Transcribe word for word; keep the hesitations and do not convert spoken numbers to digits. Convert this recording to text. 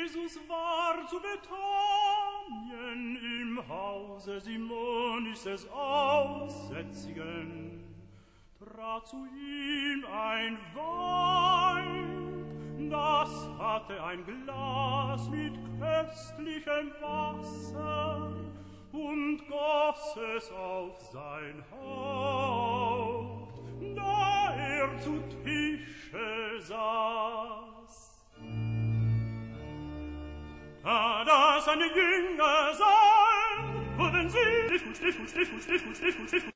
Jesus war zu Bethanien im Hause Simonis des Aussätzigen. Trat zu ihm ein Weib, das hatte ein Glas mit köstlichem Wasser und goss es auf sein Haupt, da er zu Tische saß. Da das seine Jünger sahen, wurden sie, stich gut, stich gut, stich gut, stich gut, stich gut, stich gut,